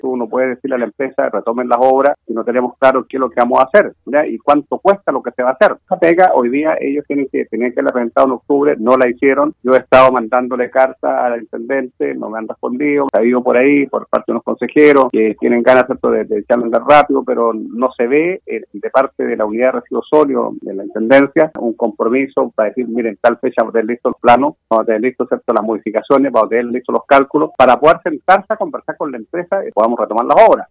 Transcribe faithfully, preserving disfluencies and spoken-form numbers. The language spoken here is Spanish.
Uno puede decirle a la empresa, retomen las obras, y no tenemos claro qué es lo que vamos a hacer, ¿ya? Y cuánto cuesta lo que se va a hacer. Esa pega, hoy día ellos tienen que tenían que haberla presentado en octubre, no la hicieron. Yo he estado mandándole cartas al intendente, no me han respondido. Ha habido por ahí, por parte de unos consejeros, que tienen ganas de, de echarlo a andar rápido, pero no se ve eh, de parte de la unidad de residuos sólidos de la intendencia un compromiso para decir, miren, tal fecha vamos a tener listo el plano, vamos a tener listo, ¿cierto?, las modificaciones, vamos a tener listos los cálculos, para poder sentarse a conversar con la empresa y podamos retomar las obras.